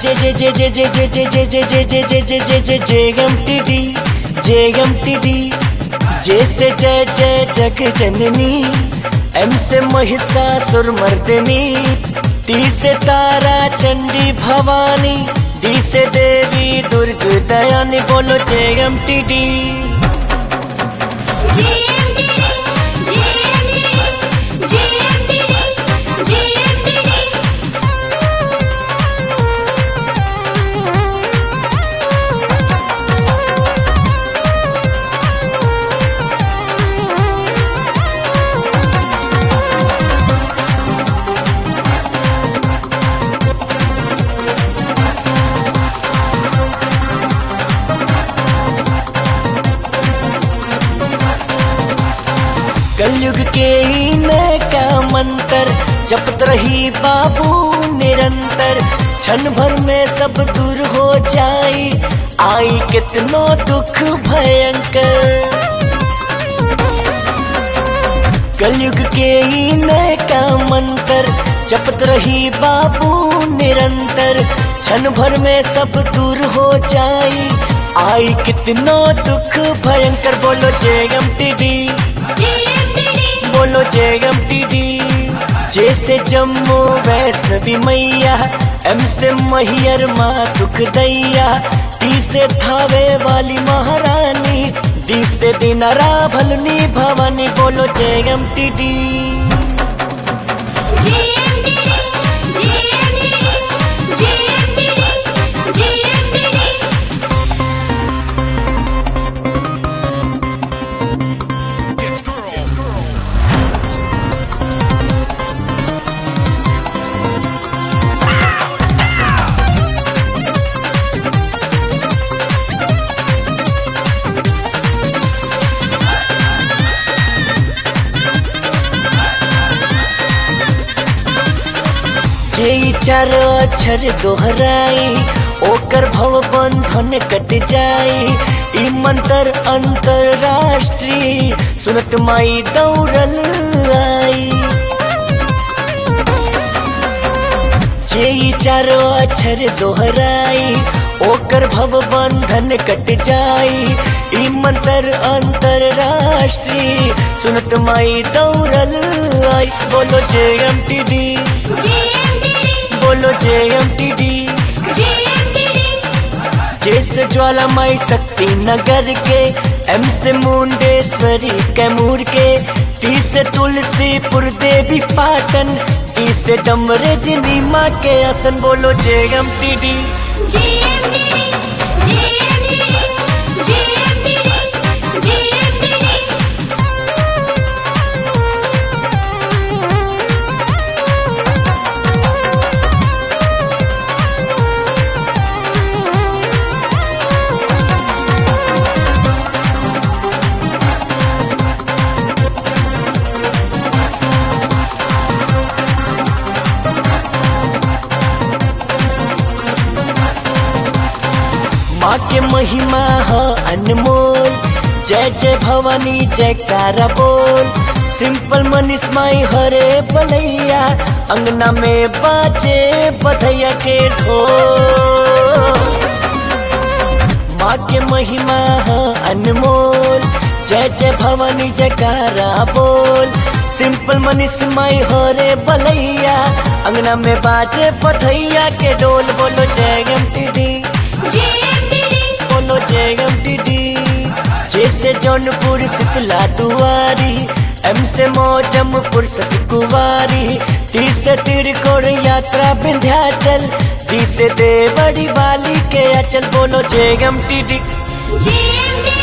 जे जे जे जे जे जे जे जे जे जे जे जे जे जे जे JMTD जे से जय जय जग जननी, M से महिषासुर मर्दिनी, T से तारा चंडी भवानी, D से देवी दुर्ग दयानी। बोलो JMTD। कलयुग के ही नया मंत्र जपत रही बाबू निरंतर, क्षण भर में सब दूर हो जाई, आई कितनो दुख भयंकर। कलयुग के ही नया मंत्र जपत रही बाबू निरंतर, क्षण भर में सब दूर हो जाई, आई कितनो दुख भयंकर। बोलो JMTD, बोलो JMTD। जैसे जम्मू वैष्णवी मैया, M से मैहर माँ सुख दैया, T से थावे वाली महारानी, D से दिनारा भलनी भवानी। बोलो JMTD। जे चार अक्षर दोहराई, ओकर भव बंधन कट जाई, ई मंत्र अंतरराष्ट्रीय, सुनत माई दौड़ल आई। जे चार अक्षर दोहराई, ओकर भव बंधन कट जाई, ई मंत्र अंतरराष्ट्रीय, सुनत माई दौड़ल आई। बोलो JMTD, बोलो JMTD। जैसे ज्वाला माई शक्ति नगर के, M से मुंडेश्वरी कैमूर के, T से तुलसीपुर देवी पाटन, D से डमरजनी माँ के आसन। बोलो JMTD। माँ के महिमा है अनमोल, जय जय भवानी जयकारा बोल, सिंपल मनीष माई हरे बलैया, अंगना में बाजे बधैया के ढोल। माँ के महिमा है अनमोल, जय जय भवानी जयकारा बोल, सिंपल मनीष माई हरे बलैया, अंगना में बाजे बधैया के ढोल। बोलो JMTD, बोलो JMTD। जैसे जौनपुर शीतला दुआरी, M से मौजमपुर सतकुवारी, T से तिरकोड़ यात्रा विंध्याचल, D से देवड़ी वाली के अचल। बोलो JMTD।